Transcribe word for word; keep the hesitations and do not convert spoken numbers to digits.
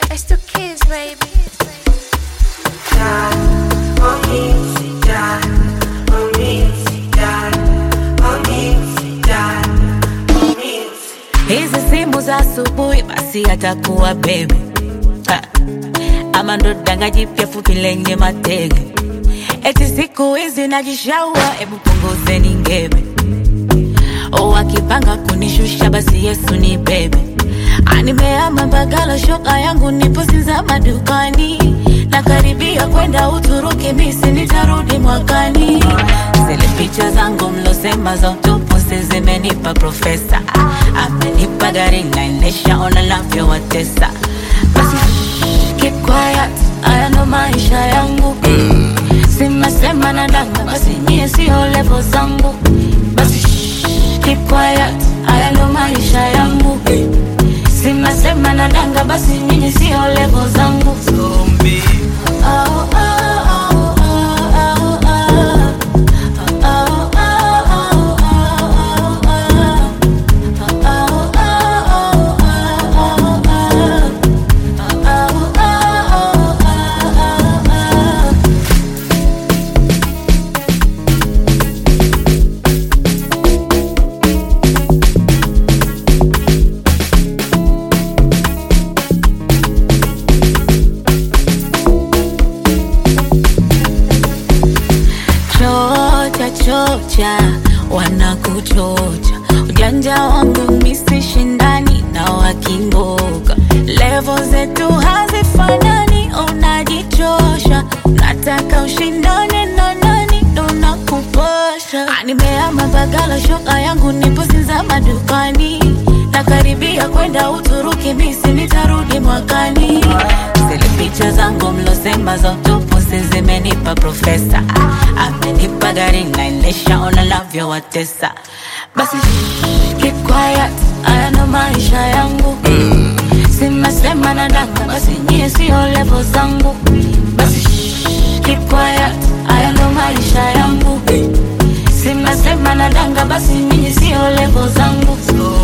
It's the kids, baby. Hizi simu za asubuhi basi atakuwa bebe ha. Ama ndo danga jipya fupi lenye matege. Eti siku hizi najishaua, ebu punguzeni ngebe. O wakipanga kunishusha basi Yesu ni bebe. Animeama bagala shoka yangu nipo sinza madukani. Nakaribia kwenda Uturuki misi nitarudi mwakani. Zile picha zangu mlosema za utupu zimenipa profesa. Amenipa gari naendesha ona navyo watesa. Basi keep quiet, haya ndo maisha yangu. Sima sema na danga basi nyie sio level zangu. Basi keep quiet, haya ndo maisha yangu. Sima sema na danga basi nyie sio level zangu. Zombie. Oh, oh. Chocha, wanakuchocha. Ujanja wangu misi shindani na wakingoka. Level zetu hazifanani, unajichosha. Nataka ushindane na nani, dona kupasha. Animeama bagala shoka yangu nipo sinza madukani. Nakaribia kwenda Uturuki misi nitarudi mwakani. Zile picha zangu mlosema za utupu zimenipa profesa. Amenipa gari naendesha ona navyo watesa. Basi keep quiet, haya ndo maisha yangu. Sima sema na danga basi nyie sio level zangu. Basi keep quiet, haya ndo maisha yangu. Sima sema na danga basi nyie sio level zangu.